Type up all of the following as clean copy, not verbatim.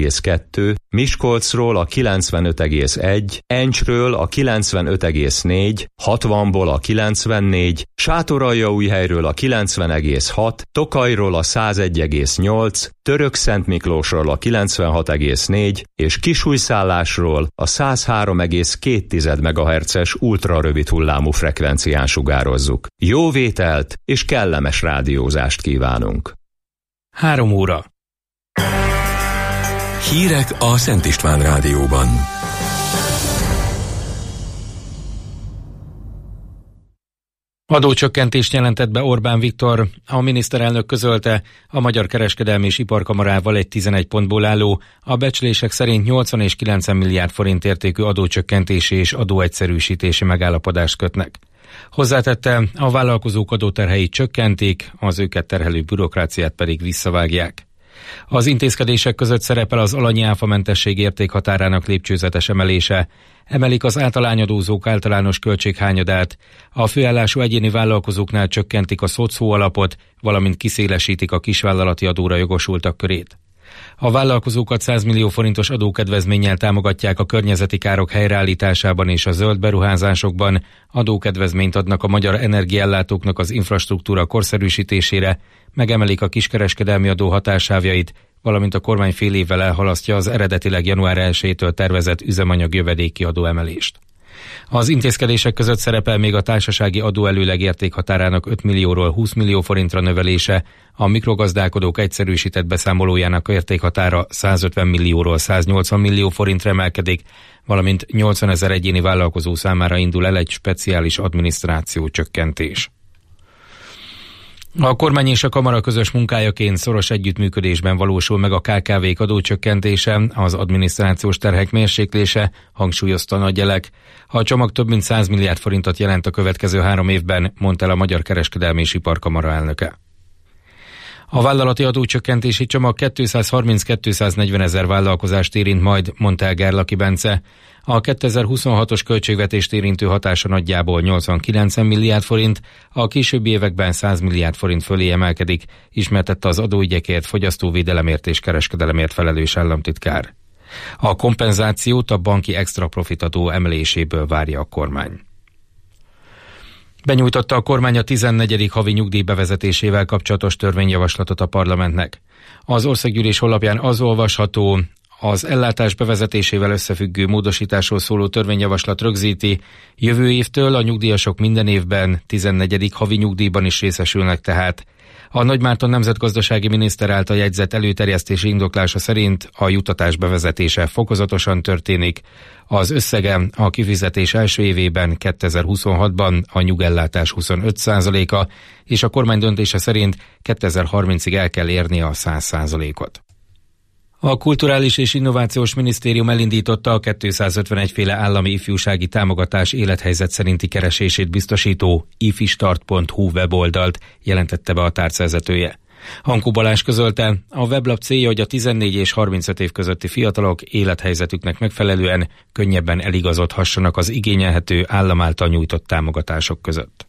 95,2, Miskolcról a 95,1, Encsről a 95,4, 60-ból a 94, Sátoraljaújhelyről a 90,6, Tokajról a 101,8, Törökszentmiklósról a 96,4 és Kisújszállásról a 103,2 MHz-es ultrarövid hullámú frekvencián sugározzuk. Jó vételt és kellemes rádiózást kívánunk! 3 óra. Hírek a Szent István Rádióban. Adócsökkentést jelentett be Orbán Viktor. A miniszterelnök közölte, a Magyar Kereskedelmi és Iparkamarával egy 11 pontból álló, a becslések szerint 80 és 90 milliárd forint értékű adócsökkentési és adóegyszerűsítési megállapodást kötnek. Hozzátette, a vállalkozók adóterheit csökkentik, az őket terhelő bürokráciát pedig visszavágják. Az intézkedések között szerepel az alanyi áfamentesség értékhatárának lépcsőzetes emelése, emelik az általányadózók általános költséghányadát, a főállású egyéni vállalkozóknál csökkentik a szocó alapot, valamint kiszélesítik a kisvállalati adóra jogosultak körét. A vállalkozókat 100 millió forintos adókedvezménnyel támogatják a környezeti károk helyreállításában és a zöld beruházásokban, adókedvezményt adnak a magyar energiaellátóknak az infrastruktúra korszerűsítésére, megemelik a kiskereskedelmi adó hatássávjait, valamint a kormány fél évvel elhalasztja az eredetileg január 1-től tervezett üzemanyag jövedéki adóemelést. Az intézkedések között szerepel még a társasági adóelőleg értékhatárának 5 millióról 20 millió forintra növelése, a mikrogazdálkodók egyszerűsített beszámolójának értékhatára 150 millióról 180 millió forintra emelkedik, valamint 80 000 egyéni vállalkozó számára indul el egy speciális adminisztráció csökkentés. A kormány és a kamara közös munkájaként szoros együttműködésben valósul meg a KKV-k adócsökkentése, az adminisztrációs terhek mérséklése, hangsúlyozta Nagyelek. A csomag több mint 100 milliárd forintot jelent a következő 3 évben, mondta el a Magyar Kereskedelmi és Iparkamara elnöke. A vállalati adócsökkentési csomag 230-240 ezer vállalkozást érint majd, mondta el Gerlaki Bence. A 2026-os költségvetést érintő hatása nagyjából 89 milliárd forint, a későbbi években 100 milliárd forint fölé emelkedik, ismertette az adóügyekért, fogyasztóvédelemért és kereskedelemért felelős államtitkár. A kompenzációt a banki extra profit adó emeléséből várja a kormány. Benyújtotta a kormány a 14. havi nyugdíj bevezetésével kapcsolatos törvényjavaslatot a parlamentnek. Az országgyűlés honlapján az olvasható, az ellátás bevezetésével összefüggő módosításról szóló törvényjavaslat rögzíti, jövő évtől a nyugdíjasok minden évben 14. havi nyugdíjban is részesülnek tehát. A Nagymárton nemzetgazdasági miniszter által jegyzett előterjesztési indoklása szerint a juttatás bevezetése fokozatosan történik. Az összege a kifizetés első évében 2026-ban a nyugellátás 25%-a, és a kormány döntése szerint 2030-ig el kell érni a 100%-ot. A Kulturális és Innovációs Minisztérium elindította a 251 féle állami ifjúsági támogatás élethelyzet szerinti keresését biztosító ifistart.hu weboldalt, jelentette be a tárcavezetője. Hankó Balázs közölte, a weblap célja, hogy a 14 és 35 év közötti fiatalok élethelyzetüknek megfelelően könnyebben eligazodhassanak az igényelhető állam által nyújtott támogatások között.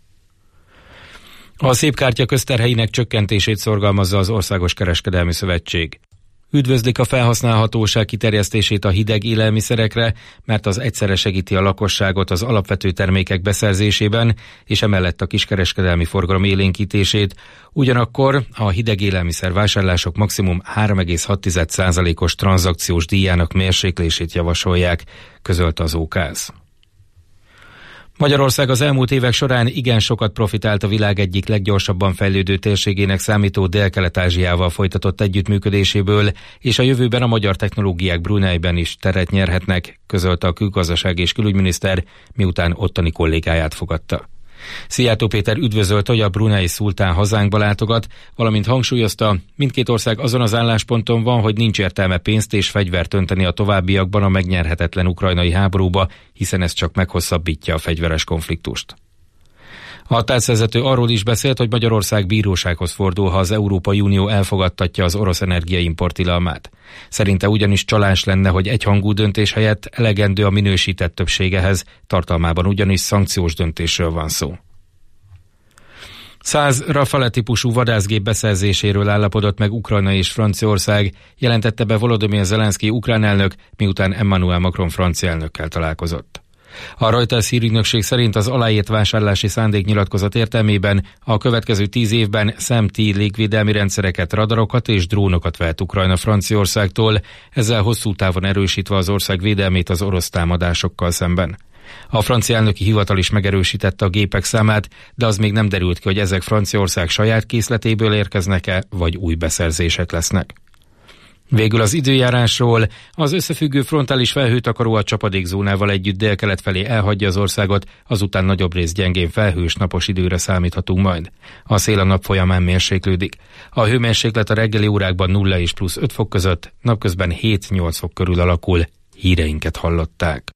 A szépkártya közterheinek csökkentését szorgalmazza az Országos Kereskedelmi Szövetség. Üdvözlik a felhasználhatóság kiterjesztését a hideg élelmiszerekre, mert az egyszerre segíti a lakosságot az alapvető termékek beszerzésében, és emellett a kiskereskedelmi forgalom élénkítését. Ugyanakkor a hideg élelmiszer vásárlások maximum 3,6%-os tranzakciós díjának mérséklését javasolják, közölte az OKAZ. Magyarország az elmúlt évek során igen sokat profitált a világ egyik leggyorsabban fejlődő térségének számító Dél-Kelet-Ázsiával folytatott együttműködéséből, és a jövőben a magyar technológiák Bruneiben is teret nyerhetnek, közölte a külgazdaság és külügyminiszter, miután ottani kollégáját fogadta. Szijjártó Péter üdvözölte, hogy a brunei szultán hazánkba látogat, valamint hangsúlyozta, mindkét ország azon az állásponton van, hogy nincs értelme pénzt és fegyvert önteni a továbbiakban a megnyerhetetlen ukrajnai háborúba, hiszen ez csak meghosszabbítja a fegyveres konfliktust. A tárcvezető arról is beszélt, hogy Magyarország bírósághoz fordul, ha az Európai Unió elfogadtatja az orosz energiaimport tilalmát. Szerinte ugyanis csalás lenne, hogy egyhangú döntés helyett elegendő a minősített többségehez, tartalmában ugyanis szankciós döntésről van szó. 100 Rafale típusú vadászgép beszerzéséről állapodott meg Ukrajna és Franciaország, jelentette be Volodymyr Zelenszky ukrán elnök, miután Emmanuel Macron francia elnökkel találkozott. A Reuters hírügynökség szerint az aláírt vásárlási szándéknyilatkozat értelmében a következő 10 évben SAM-T légvédelmi rendszereket, radarokat és drónokat vehet Ukrajna Franciaországtól, ezzel hosszú távon erősítve az ország védelmét az orosz támadásokkal szemben. A francia elnöki hivatal is megerősítette a gépek számát, de az még nem derült ki, hogy ezek Franciaország saját készletéből érkeznek-e, vagy új beszerzések lesznek. Végül az időjárásról: az összefüggő frontális felhőtakaró a csapadékzónával együtt délkelet felé elhagyja az országot, azután nagyobb rész gyengén felhős napos időre számíthatunk majd. A szél a nap folyamán mérséklődik. A hőmérséklet a reggeli órákban 0 és plusz 5 fok között, napközben 7-8 fok körül alakul. Híreinket hallották.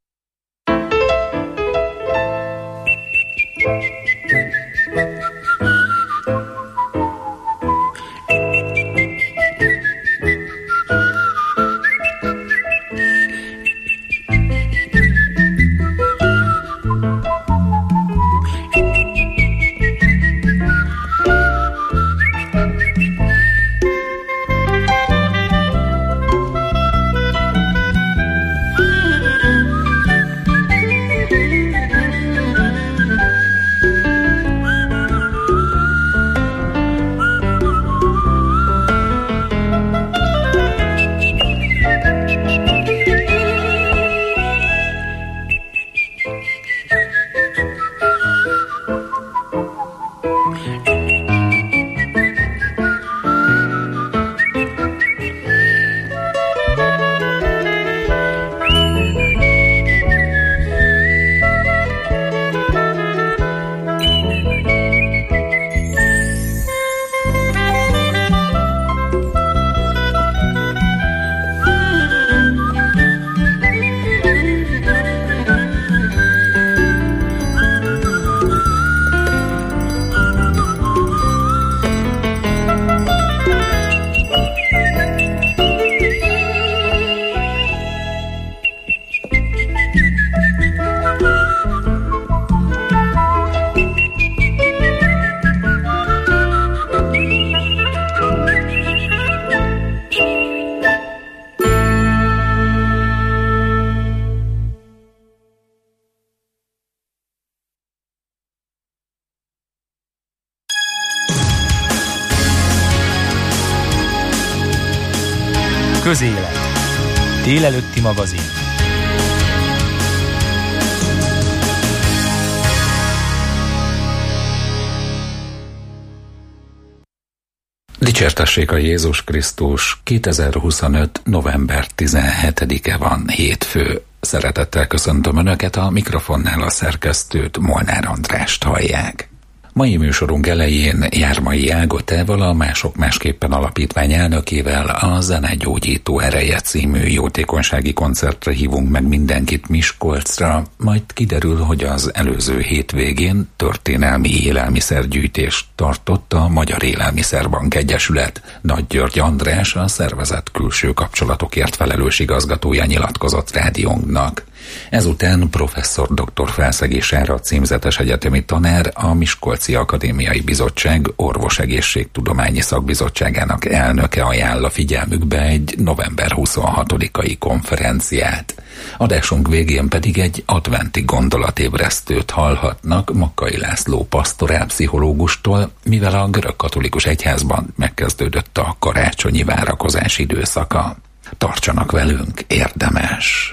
Közélet. Délelőtti magazin. Dicsértessék a Jézus Krisztus, 2025. november 17-e van, hétfő. Szeretettel köszöntöm Önöket, a mikrofonnál a szerkesztőt, Molnár Andrást hallják. Mai műsorunk elején Jármai Ágotával, a Mások Másképpen Alapítvány elnökével a Zene gyógyító ereje című jótékonysági koncertre hívunk meg mindenkit Miskolcra, majd kiderül, hogy az előző hétvégén történelmi élelmiszergyűjtést tartott a Magyar Élelmiszerbank Egyesület. Nagy György András, a szervezet külső kapcsolatokért felelős igazgatója nyilatkozott rádiónknak. Ezután professzor dr. Felszegi Sára címzetes egyetemi tanár, a Miskolci Akadémiai Bizottság Orvosegészségtudományi Szakbizottságának elnöke ajánl a figyelmükbe egy november 26-ai konferenciát. Adásunk végén pedig egy adventi gondolatébresztőt hallhatnak Makkai László pastorálpszichológustól, mivel a görögkatolikus egyházban megkezdődött a karácsonyi várakozás időszaka. Tartsanak velünk, érdemes!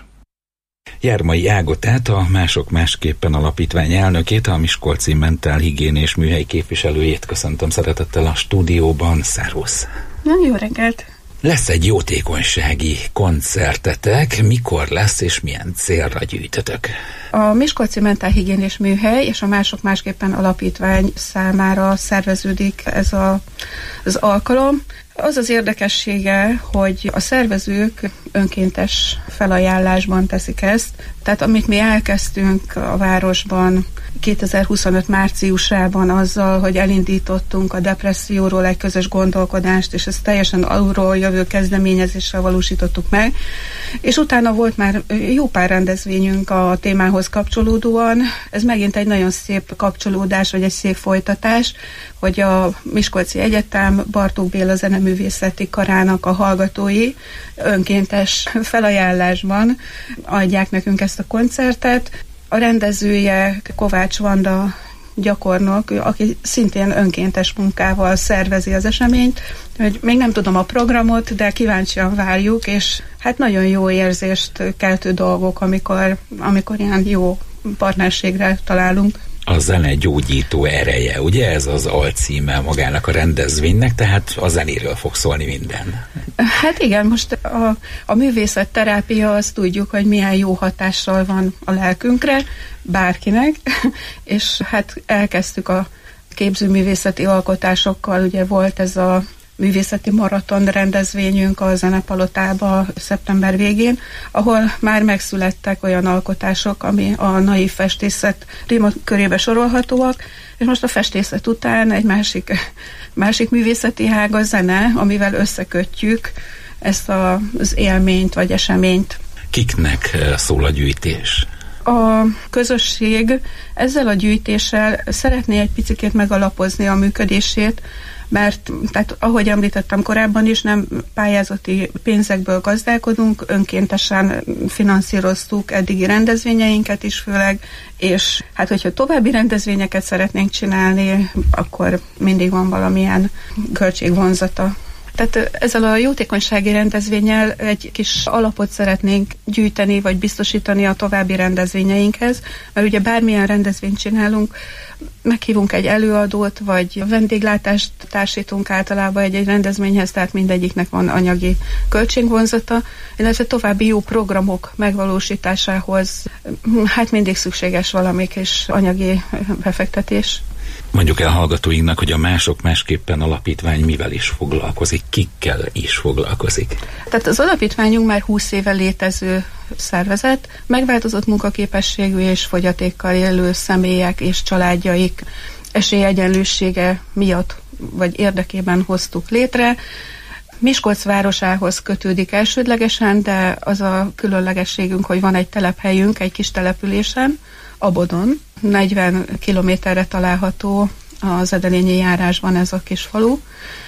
Jármai Ágotát, a Mások Másképpen Alapítvány elnökét, a Miskolci Mentálhigiénés Műhely képviselőjét köszöntöm szeretettel a stúdióban. Szervusz! Jó reggelt! Lesz egy jótékonysági koncertetek, mikor lesz és milyen célra gyűjtötök? A Miskolci Mentálhigiénés Műhely és a Mások Másképpen Alapítvány számára szerveződik ez az alkalom. Az az érdekessége, hogy a szervezők önkéntes felajánlásban teszik ezt. Tehát amit mi elkezdtünk a városban 2025 márciusában azzal, hogy elindítottunk a depresszióról egy közös gondolkodást, és ezt teljesen alulról jövő kezdeményezéssel valósítottuk meg. És utána volt már jó pár rendezvényünk a témához ahhoz kapcsolódóan ez megint egy nagyon szép kapcsolódás, vagy egy szép folytatás, hogy a Miskolci Egyetem Bartók Béla Zeneművészeti Karának a hallgatói önkéntes felajánlásban adják nekünk ezt a koncertet. A rendezője Kovács Vanda gyakornok, aki szintén önkéntes munkával szervezi az eseményt, hogy még nem tudom a programot, de kíváncsian várjuk, és hát nagyon jó érzést keltő dolgok, amikor ilyen jó partnerségre találunk. A zene gyógyító ereje, ugye ez az alcíme magának a rendezvénynek, tehát a zenéről fog szólni minden. Hát igen, most a művészetterápia, azt tudjuk, hogy milyen jó hatással van a lelkünkre, bárkinek, és hát elkezdtük a képzőművészeti alkotásokkal, ugye volt ez a művészeti maraton rendezvényünk a Zenepalotában szeptember végén, ahol már megszülettek olyan alkotások, ami a naív festészet körébe sorolhatóak, és most a festészet után egy másik művészeti ág a zene, amivel összekötjük ezt az élményt vagy eseményt. Kiknek szól a gyűjtés? A közösség ezzel a gyűjtéssel szeretné egy picit megalapozni a működését, mert tehát, ahogy említettem korábban is, nem pályázati pénzekből gazdálkodunk, önkéntesen finanszíroztuk eddigi rendezvényeinket is főleg, és hát hogyha további rendezvényeket szeretnénk csinálni, akkor mindig van valamilyen költségvonzata. Tehát ezzel a jótékonysági rendezvénnyel egy kis alapot szeretnénk gyűjteni, vagy biztosítani a további rendezvényeinkhez, mert ugye bármilyen rendezvényt csinálunk, meghívunk egy előadót, vagy vendéglátást társítunk általában egy rendezvényhez, tehát mindegyiknek van anyagi költségvonzata, illetve további jó programok megvalósításához hát mindig szükséges valami kis anyagi befektetés. Mondjuk el hallgatóinknak, hogy a Mások Másképpen alapítvány mivel is foglalkozik, kikkel is foglalkozik. Tehát az alapítványunk már 20 éve létező szervezet, megváltozott munkaképességű és fogyatékkal élő személyek és családjaik esélyegyenlősége miatt vagy érdekében hoztuk létre. Miskolc városához kötődik elsődlegesen, de az a különlegességünk, hogy van egy telephelyünk, egy kis településen, Abodon, 40 kilométerre található az Edelényi járásban ez a kis falu,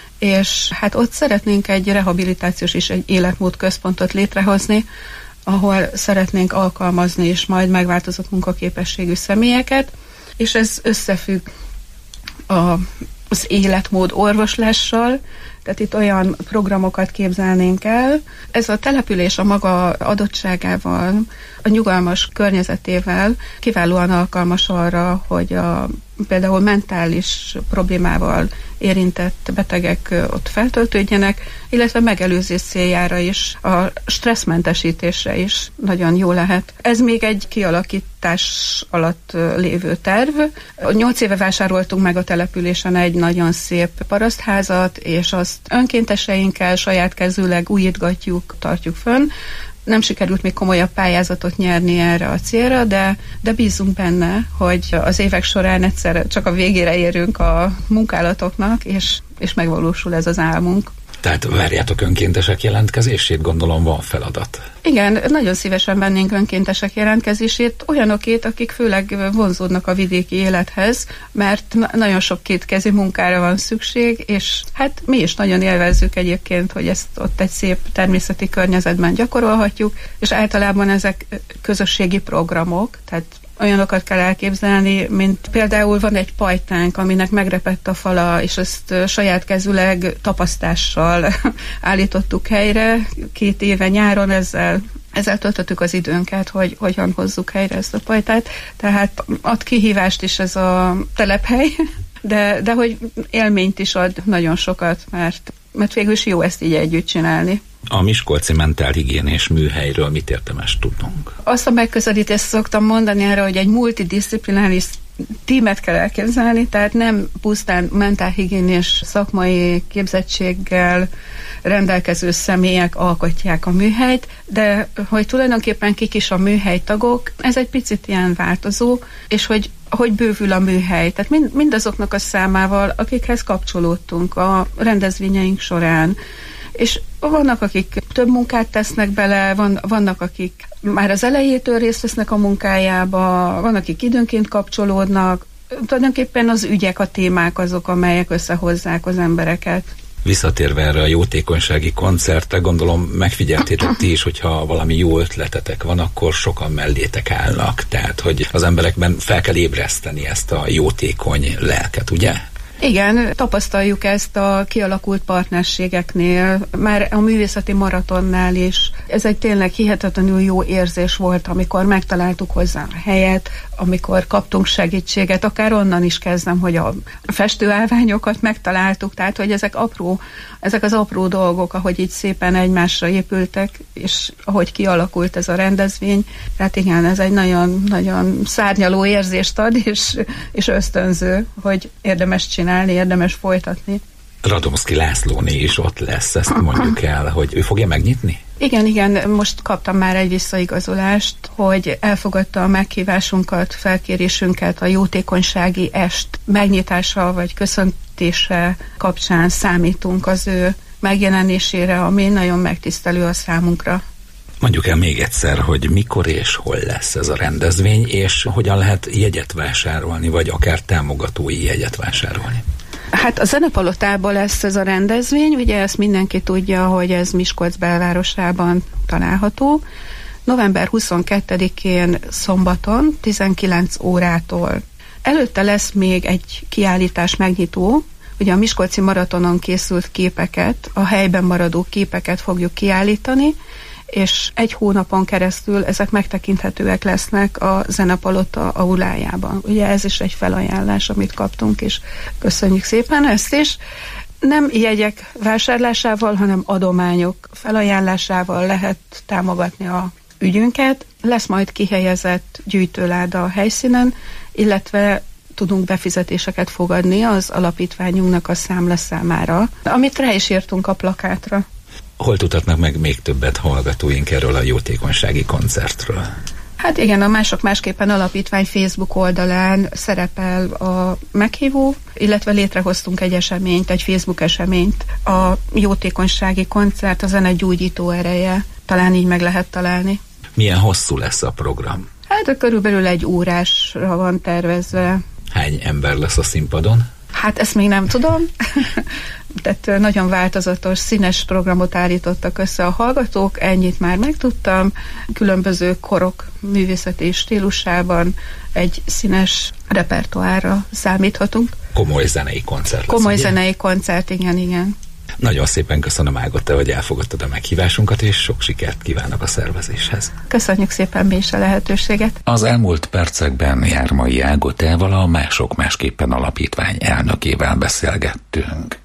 és hát ott szeretnénk egy rehabilitációs és egy életmód központot létrehozni, ahol szeretnénk alkalmazni és majd megváltozott munkaképességű személyeket, és ez összefügg az életmód orvoslással, tehát itt olyan programokat képzelnénk el. Ez a település a maga adottságával, a nyugalmas környezetével kiválóan alkalmas arra, hogy például mentális problémával érintett betegek ott feltöltődjenek, illetve megelőzés céljára is, a stresszmentesítésre is nagyon jó lehet. Ez még egy kialakítás alatt lévő terv. 8 éve vásároltunk meg a településen egy nagyon szép parasztházat, és azt önkénteseinkkel saját kezűleg újítgatjuk, tartjuk fönn. Nem sikerült még komolyabb pályázatot nyerni erre a célra, de bízunk benne, hogy az évek során egyszer csak a végére érünk a munkálatoknak, és megvalósul ez az álmunk. Tehát várjátok önkéntesek jelentkezését, gondolom van feladat. Igen, nagyon szívesen vennénk önkéntesek jelentkezését, olyanokét, akik főleg vonzódnak a vidéki élethez, mert nagyon sok kétkezi munkára van szükség, és hát mi is nagyon élvezzük egyébként, hogy ezt ott egy szép természeti környezetben gyakorolhatjuk, és általában ezek közösségi programok, tehát olyanokat kell elképzelni, mint például van egy pajtánk, aminek megrepett a fala, és ezt saját kezűleg tapasztással állítottuk helyre. 2 éve nyáron ezzel töltöttük az időnket, hogy hogyan hozzuk helyre ezt a pajtát. Tehát ad kihívást is ez a telephely, de hogy élményt is ad nagyon sokat, mert végül is jó ezt így együtt csinálni. A miskolci mentálhigiénés műhelyről mit érdemes tudnunk? Azt a megközelítést szoktam mondani erre, hogy egy multidisziplináris tímet kell elképzelni, tehát nem pusztán mentálhigiénés szakmai képzettséggel rendelkező személyek alkotják a műhelyt, de hogy tulajdonképpen kik is a műhelytagok, ez egy picit ilyen változó, és hogy bővül a műhely. Tehát mindazoknak a számával, akikhez kapcsolódtunk a rendezvényeink során. És Vannak, akik több munkát tesznek bele, vannak, akik már az elejétől részt vesznek a munkájába, vannak, akik időnként kapcsolódnak. Tulajdonképpen az ügyek, a témák azok, amelyek összehozzák az embereket. Visszatérve erre a jótékonysági koncertre, gondolom megfigyeltétek ti is, hogyha valami jó ötletetek van, akkor sokan mellétek állnak. Tehát, hogy az emberekben fel kell ébreszteni ezt a jótékony lelket, ugye? Igen, tapasztaljuk ezt a kialakult partnerségeknél, már a művészeti maratonnál is. Ez egy tényleg hihetetlenül jó érzés volt, amikor megtaláltuk hozzá a helyet, amikor kaptunk segítséget, akár onnan is kezdem, hogy a festőállványokat megtaláltuk, tehát hogy ezek az apró dolgok, ahogy így szépen egymásra épültek, és ahogy kialakult ez a rendezvény. Tehát igen, ez egy nagyon-nagyon szárnyaló érzést ad, és ösztönző, hogy érdemes csinálni, érdemes folytatni. Radomszki Lászlóné is ott lesz, ezt mondjuk el, hogy ő fogja megnyitni? Igen, most kaptam már egy visszaigazolást, hogy elfogadta a meghívásunkat, felkérésünket a jótékonysági est megnyitása vagy köszöntése kapcsán számítunk az ő megjelenésére, ami nagyon megtisztelő a számunkra. Mondjuk el még egyszer, hogy mikor és hol lesz ez a rendezvény, és hogyan lehet jegyet vásárolni, vagy akár támogatói jegyet vásárolni. Hát a Zenepalotában lesz ez a rendezvény, ugye ezt mindenki tudja, hogy ez Miskolc belvárosában található. November 22-én szombaton 19 órától. Előtte lesz még egy kiállítás megnyitó, ugye a Miskolci maratonon készült képeket, a helyben maradó képeket fogjuk kiállítani, és egy hónapon keresztül ezek megtekinthetőek lesznek a Zenepalota aulájában. Ugye ez is egy felajánlás, amit kaptunk, és köszönjük szépen ezt is. Nem jegyek vásárlásával, hanem adományok felajánlásával lehet támogatni a ügyünket. Lesz majd kihelyezett gyűjtőláda a helyszínen, illetve tudunk befizetéseket fogadni az alapítványunknak a számlaszámára, amit rá is írtunk a plakátra. Hol tudhatnak meg még többet hallgatóink erről a jótékonysági koncertről? Hát igen, a Mások Másképpen Alapítvány Facebook oldalán szerepel a meghívó, illetve létrehoztunk egy eseményt, egy Facebook eseményt, a jótékonysági koncert, a zene gyógyító ereje, talán így meg lehet találni. Milyen hosszú lesz a program? Hát körülbelül 1 órásra van tervezve. Hány ember lesz a színpadon? Hát ezt még nem tudom. Tehát nagyon változatos, színes programot állítottak össze a hallgatók, ennyit már megtudtam. Különböző korok művészeti stílusában egy színes repertoárra számíthatunk. Komoly zenei koncert lesz, Komoly ugye? Zenei koncert, igen. Nagyon szépen köszönöm, Ágota, hogy elfogadtad a meghívásunkat, és sok sikert kívánok a szervezéshez. Köszönjük szépen mi is a lehetőséget. Az elmúlt percekben Jármai Ágotával, a Mások Másképpen Alapítvány elnökével beszélgettünk.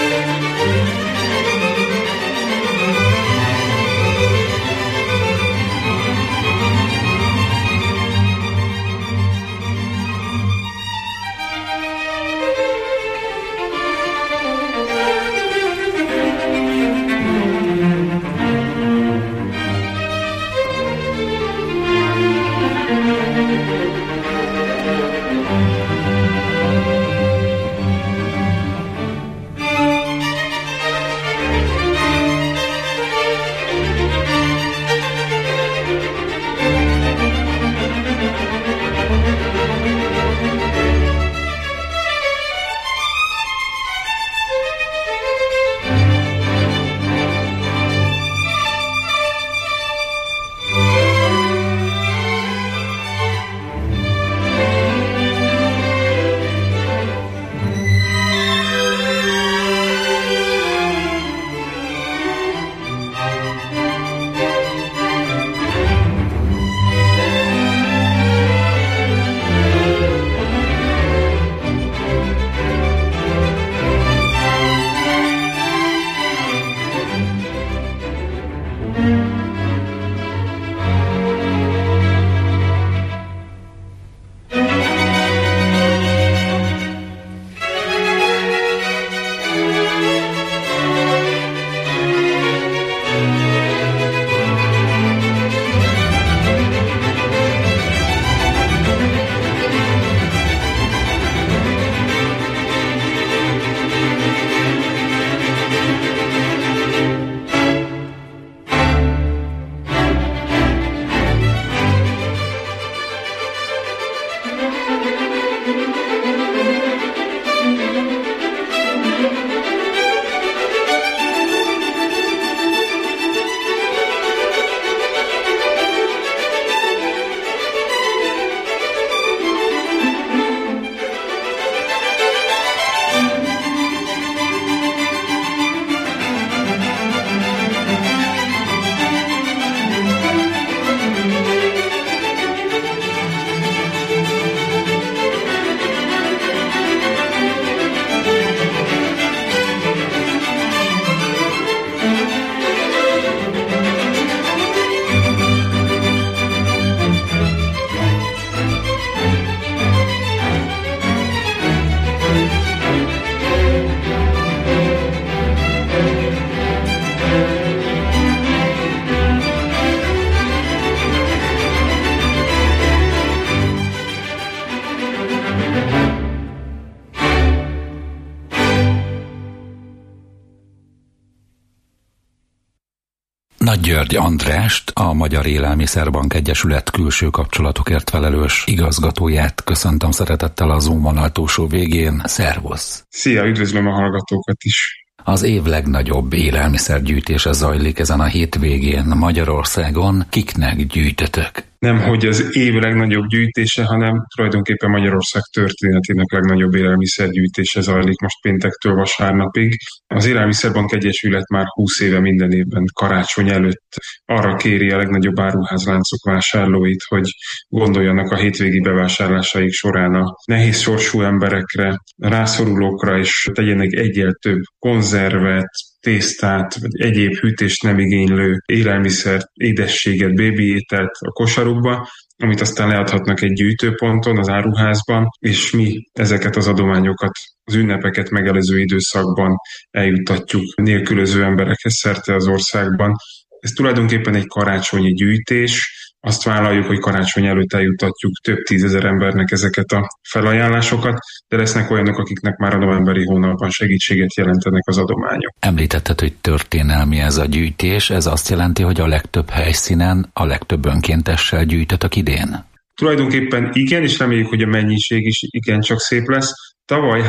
Nagy György Andrást, a Magyar Élelmiszerbank Egyesület külső kapcsolatokért felelős igazgatóját köszöntöm szeretettel a Zoom vonal túlsó végén. Szervusz! Szia, üdvözlöm a hallgatókat is! Az év legnagyobb élelmiszergyűjtése zajlik ezen a hétvégén Magyarországon. Kiknek gyűjtötök? Nem, hogy az év legnagyobb gyűjtése, hanem tulajdonképpen Magyarország történetének legnagyobb élelmiszergyűjtése zajlik most péntektől vasárnapig. Az Élelmiszerbank Egyesület már 20 éve minden évben karácsony előtt arra kéri a legnagyobb áruházláncok vásárlóit, hogy gondoljanak a hétvégi bevásárlásaik során a nehéz sorsú emberekre, rászorulókra, és tegyenek egyel több konzervet, tésztát, vagy egyéb hűtést nem igénylő élelmiszert, édességet, bébiételt a kosarukba, amit aztán leadhatnak egy gyűjtőponton, az áruházban, és mi ezeket az adományokat az ünnepeket megelőző időszakban eljuttatjuk nélkülöző emberekhez szerte az országban. Ez tulajdonképpen egy karácsonyi gyűjtés. Azt vállaljuk, hogy karácsony előtt eljuttatjuk több tízezer embernek ezeket a felajánlásokat, de lesznek olyanok, akiknek már a novemberi hónapban segítséget jelentenek az adományok. Említetted, hogy történelmi ez a gyűjtés, ez azt jelenti, hogy a legtöbb helyszínen a legtöbb önkéntessel gyűjtötök idén? Tulajdonképpen igen, és reméljük, hogy a mennyiség is igencsak szép lesz. Tavaly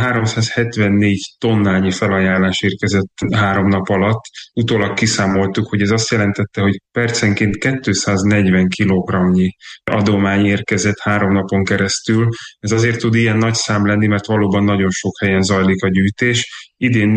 374 tonnányi felajánlás érkezett 3 nap alatt. Utólag kiszámoltuk, hogy ez azt jelentette, hogy percenként 240 kilogramnyi adomány érkezett 3 napon keresztül. Ez azért tud ilyen nagy szám lenni, mert valóban nagyon sok helyen zajlik a gyűjtés. Idén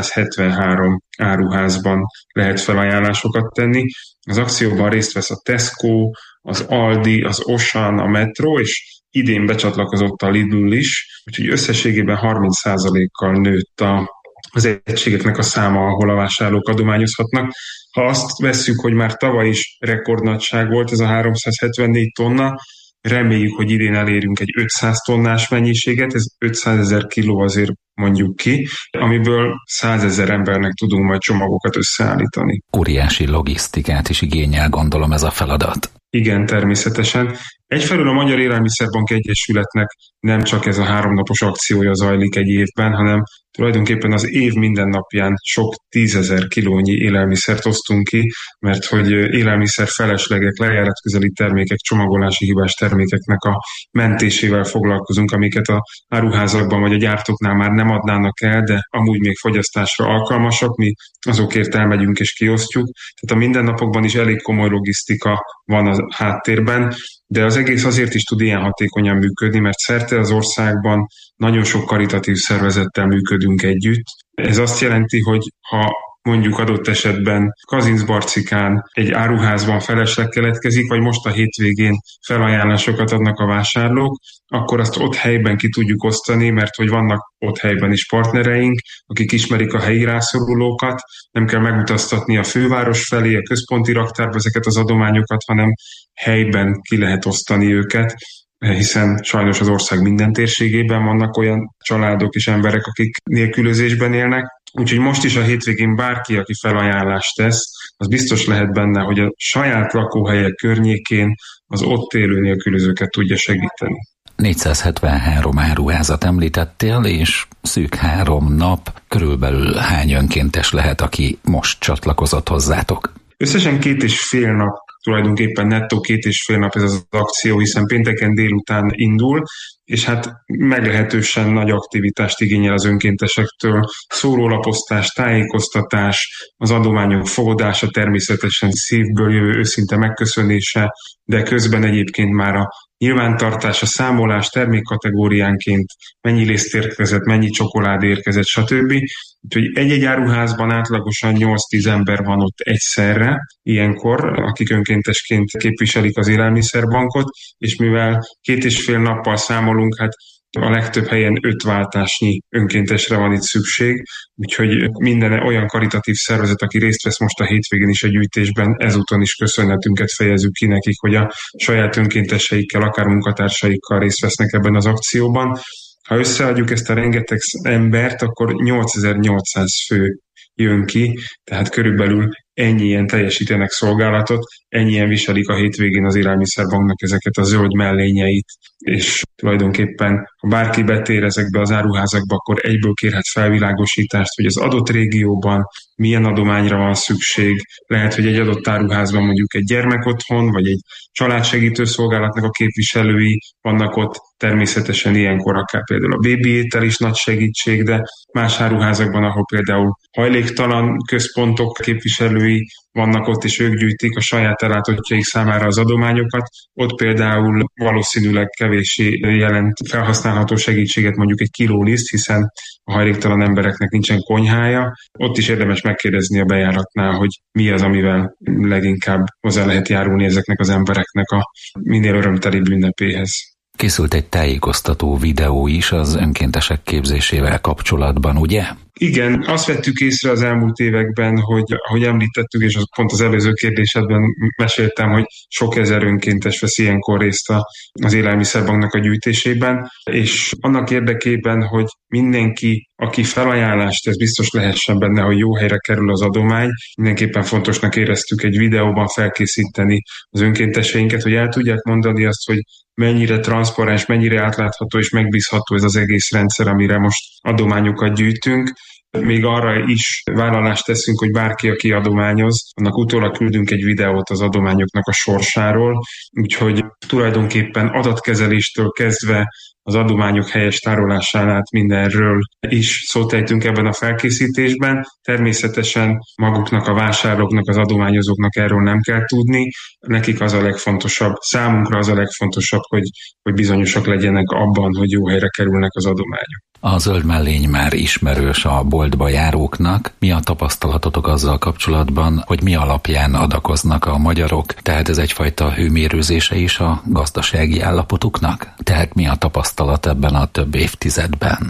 473 áruházban lehet felajánlásokat tenni. Az akcióban részt vesz a Tesco, az Aldi, az Auchan, a Metro, és idén becsatlakozott a Lidl is, úgyhogy összességében 30%-kal nőtt az egységeknek a száma, ahol a vásárlók adományozhatnak. Ha azt vesszük, hogy már tavaly is rekordnagyság volt ez a 374 tonna, reméljük, hogy idén elérünk egy 500 tonnás mennyiséget, ez 500 000 kiló azért mondjuk ki, amiből 100 000 embernek tudunk majd csomagokat összeállítani. Óriási logisztikát is igényel, gondolom, ez a feladat. Igen, természetesen. Egyfelől a Magyar Élelmiszerbank Egyesületnek nem csak ez a 3 napos akciója zajlik egy évben, hanem tulajdonképpen az év minden napján sok 10 000 kilónyi élelmiszert osztunk ki, mert hogy élelmiszer feleslegek, lejáratközeli termékek, csomagolási hibás termékeknek a mentésével foglalkozunk, amiket a áruházakban vagy a gyártóknál már nem adnának el, de amúgy még fogyasztásra alkalmasak, mi azokért elmegyünk és kiosztjuk. Tehát a mindennapokban is elég komoly logisztika van a háttérben, de az egész azért is tud ilyen hatékonyan működni, mert szerte az országban nagyon sok karitatív szervezettel működünk együtt. Ez azt jelenti, hogy ha mondjuk adott esetben Kazincbarcikán egy áruházban felesleg keletkezik, vagy most a hétvégén felajánlásokat adnak a vásárlók, akkor azt ott helyben ki tudjuk osztani, mert hogy vannak ott helyben is partnereink, akik ismerik a helyi rászorulókat, nem kell megutaztatni a főváros felé, a központi raktárba ezeket az adományokat, hanem helyben ki lehet osztani őket, hiszen sajnos az ország minden térségében vannak olyan családok és emberek, akik nélkülözésben élnek. Úgyhogy most is a hétvégén bárki, aki felajánlást tesz, az biztos lehet benne, hogy a saját lakóhelye környékén az ott élő nélkülözőket tudja segíteni. 473 áruházat említettél, és szűk 3 nap, körülbelül hány önkéntes lehet, aki most csatlakozott hozzátok? Összesen 2,5 nap, tulajdonképpen nettó 2,5 nap ez az akció, hiszen pénteken délután indul, és hát meglehetősen nagy aktivitást igényel az önkéntesektől. Szórólapoztás, tájékoztatás, az adományok fogadása, természetesen szívből jövő őszinte megköszönése, de közben egyébként már a nyilvántartás, a számolás termékkategóriánként, mennyi liszt érkezett, mennyi csokolád érkezett, stb. Úgyhogy egy-egy áruházban átlagosan 8-10 ember van ott egyszerre, ilyenkor, akik önkéntesként képviselik az élelmiszerbankot, és mivel 2,5 nappal számolunk, hát a legtöbb helyen 5 váltásnyi önkéntesre van itt szükség, úgyhogy minden olyan karitatív szervezet, aki részt vesz most a hétvégén is a gyűjtésben, ezúton is köszönetünket fejezzük ki nekik, hogy a saját önkénteseikkel, akár munkatársaikkal részt vesznek ebben az akcióban. Ha összeadjuk ezt a rengeteg embert, akkor 8800 fő jön ki, tehát körülbelül ennyien teljesítenek szolgálatot, ennyien viselik a hétvégén az élelmiszerbanknak ezeket a zöld mellényeit, és tulajdonképpen, ha bárki betér ezekbe az áruházakba, akkor egyből kérhet felvilágosítást, hogy az adott régióban milyen adományra van szükség. Lehet, hogy egy adott áruházban mondjuk egy gyermekotthon, vagy egy családsegítő szolgálatnak a képviselői vannak ott, természetesen ilyenkor akár például a bébi étel is nagy segítség, de más áruházakban, ahol például hajléktalan központok képviselői vannak ott, és ők gyűjtik a saját ellátottjaik számára az adományokat. Ott például valószínűleg kevéssé jelent felhasználható segítséget mondjuk egy kilóliszt, hiszen a hajléktalan embereknek nincsen konyhája. Ott is érdemes megkérdezni a bejáratnál, hogy mi az, amivel leginkább hozzá lehet járulni ezeknek az embereknek a minél örömtelibb ünnepéhez. Készült egy tájékoztató videó is az önkéntesek képzésével kapcsolatban, ugye? Igen, azt vettük észre az elmúlt években, hogy említettük, és pont az előző kérdésedben meséltem, hogy sok ezer önkéntes vesz ilyenkor részt az élelmiszerbanknak a gyűjtésében, és annak érdekében, hogy mindenki, aki felajánlást tesz, biztos lehessen benne, hogy jó helyre kerül az adomány, mindenképpen fontosnak éreztük egy videóban felkészíteni az önkénteseinket, hogy el tudják mondani azt, hogy mennyire transzparens, mennyire átlátható és megbízható ez az egész rendszer, amire most adományokat gyűjtünk. Még arra is vállalást teszünk, hogy bárki, aki adományoz, annak utólag küldünk egy videót az adományoknak a sorsáról, úgyhogy tulajdonképpen adatkezeléstől kezdve az adományok helyes tárolásán át mindenről is szót ejtünk ebben a felkészítésben. Természetesen maguknak, a vásárlóknak, az adományozóknak erről nem kell tudni. Nekik az a legfontosabb, számunkra az a legfontosabb, hogy bizonyosak legyenek abban, hogy jó helyre kerülnek az adományok. A zöld mellény már ismerős a boltba járóknak. Mi a tapasztalatotok azzal kapcsolatban, hogy mi alapján adakoznak a magyarok? Tehát ez egyfajta hőmérőzése is a gazdasági állapotuknak? Tehát mi a tapasztalat ebben a több évtizedben?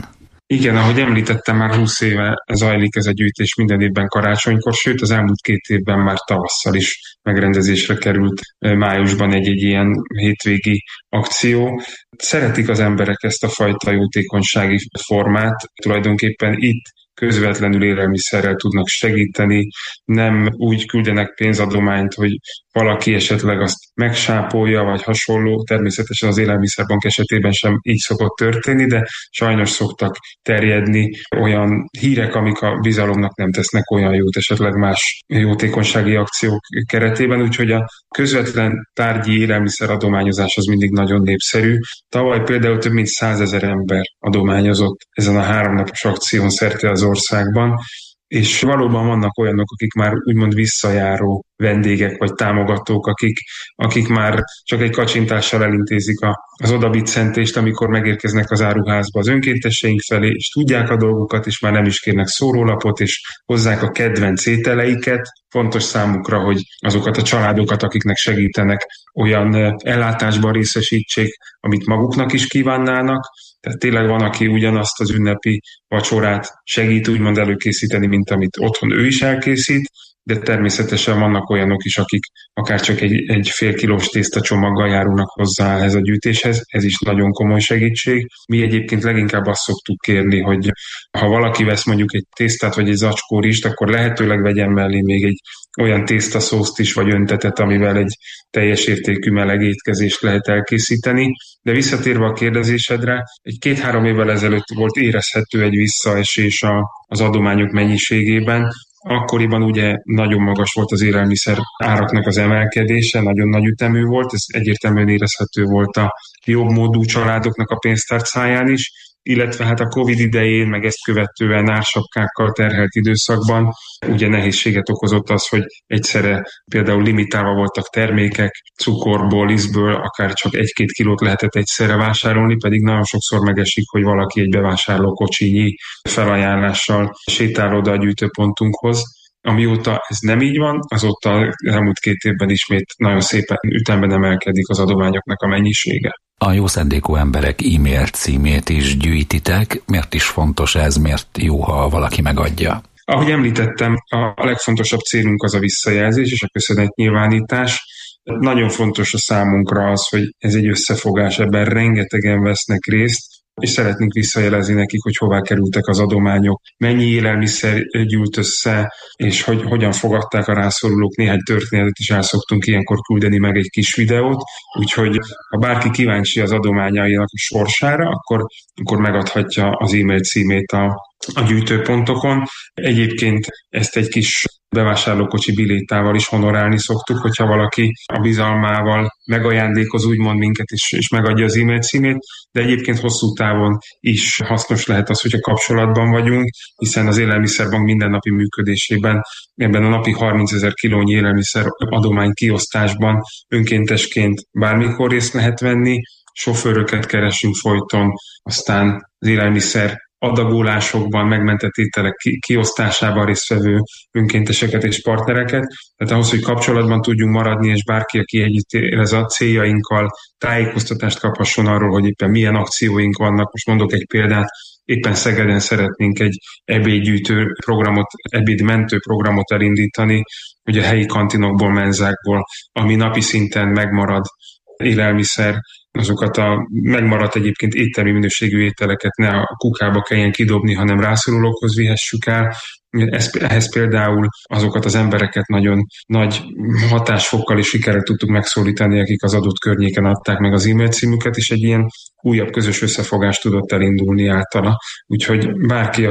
Igen, ahogy említettem, már 20 éve zajlik ez a gyűjtés minden évben karácsonykor, sőt az elmúlt 2 évben már tavasszal is megrendezésre került májusban egy ilyen hétvégi akció. Szeretik az emberek ezt a fajta jótékonysági formát, tulajdonképpen itt közvetlenül élelmiszerrel tudnak segíteni, nem úgy küldenek pénzadományt, hogy valaki esetleg azt megsápolja, vagy hasonló. Természetesen az élelmiszerbank esetében sem így szokott történni, de sajnos szoktak terjedni olyan hírek, amik a bizalomnak nem tesznek olyan jót, esetleg más jótékonysági akciók keretében, úgyhogy a közvetlen tárgyi élelmiszeradományozás az mindig nagyon népszerű. Tavaly például több mint 100 000 ember adományozott ezen a 3 napos akción szerte az országban, és valóban vannak olyanok, akik már úgymond visszajáró vendégek vagy támogatók, akik már csak egy kacsintással elintézik az odabiccentést, amikor megérkeznek az áruházba az önkéntesseink felé, és tudják a dolgokat, és már nem is kérnek szórólapot, és hozzák a kedvenc ételeiket. Fontos számukra, hogy azokat a családokat, akiknek segítenek, olyan ellátásban részesítsék, amit maguknak is kívánnának. Tehát tényleg van, aki ugyanazt az ünnepi vacsorát segít úgymond előkészíteni, mint amit otthon ő is elkészít, de természetesen vannak olyanok is, akik akár csak egy fél kilós tésztacsomaggal járulnak hozzá ehhez a gyűjtéshez, ez is nagyon komoly segítség. Mi egyébként leginkább azt szoktuk kérni, hogy ha valaki vesz mondjuk egy tésztát vagy egy zacskó rist, akkor lehetőleg vegyen mellé még egy olyan tésztaszószt is, vagy öntetet, amivel egy teljes értékű meleg étkezést lehet elkészíteni. De visszatérve a kérdezésedre, egy 2-3 évvel ezelőtt volt érezhető egy visszaesés az adományok mennyiségében. Akkoriban ugye nagyon magas volt az élelmiszer áraknak az emelkedése, nagyon nagy ütemű volt, ez egyértelműen érezhető volt a jobb módú családoknak a pénztárcáján is, illetve hát a Covid idején, meg ezt követően ársapkákkal terhelt időszakban ugye nehézséget okozott az, hogy egyszerre például limitálva voltak termékek, cukorból, lisztből, akár csak 1-2 kilót lehetett egyszerre vásárolni, pedig nagyon sokszor megesik, hogy valaki egy bevásárlókocsinyi felajánlással sétál oda a gyűjtőpontunkhoz. Amióta ez nem így van, azóta elmúlt 2 évben ismét nagyon szépen ütemben emelkedik az adományoknak a mennyisége. A jó szándékú emberek e-mail címét is gyűjtitek. Miért is fontos ez, miért jó, ha valaki megadja? Ahogy említettem, a legfontosabb célunk az a visszajelzés és a köszönetnyilvánítás. Nagyon fontos a számunkra az, hogy ez egy összefogás, ebben rengetegen vesznek részt, és szeretnénk visszajelezni nekik, hogy hová kerültek az adományok, mennyi élelmiszer gyűlt össze, és hogy hogyan fogadták a rászorulók. Néhány történetet is el szoktunk ilyenkor küldeni, meg egy kis videót, úgyhogy ha bárki kíváncsi az adományainak a sorsára, akkor megadhatja az e-mail címét a gyűjtőpontokon. Egyébként ezt egy kis bevásárlókocsi bilétával is honorálni szoktuk, hogyha valaki a bizalmával megajándékoz úgymond minket és megadja az e-mail címét, de egyébként hosszú távon is hasznos lehet az, hogyha kapcsolatban vagyunk, hiszen az élelmiszerbank mindennapi működésében ebben a napi 30 000 kilónyi élelmiszer adomány kiosztásban önkéntesként bármikor részt lehet venni, sofőröket keresünk folyton, aztán az élelmiszer adagolásokban, megmentett ételek kiosztásában résztvevő önkénteseket és partnereket. Tehát ahhoz, hogy kapcsolatban tudjunk maradni, és bárki, aki együtt érez a céljainkkal, tájékoztatást kaphasson arról, hogy éppen milyen akcióink vannak. Most mondok egy példát, éppen Szegeden szeretnénk egy ebédgyűjtő programot, ebédmentő programot elindítani, hogy a helyi kantinokból, menzákból, ami napi szinten megmarad élelmiszer, azokat a megmaradt egyébként éttermi minőségű ételeket ne a kukába kelljen kidobni, hanem rászorulókhoz vihessük el. Ehhez például azokat az embereket nagyon nagy hatásfokkal és sikerrel tudtuk megszólítani, akik az adott környéken adták meg az e-mail címüket, és egy ilyen újabb közös összefogás tudott elindulni általa. Úgyhogy bárki,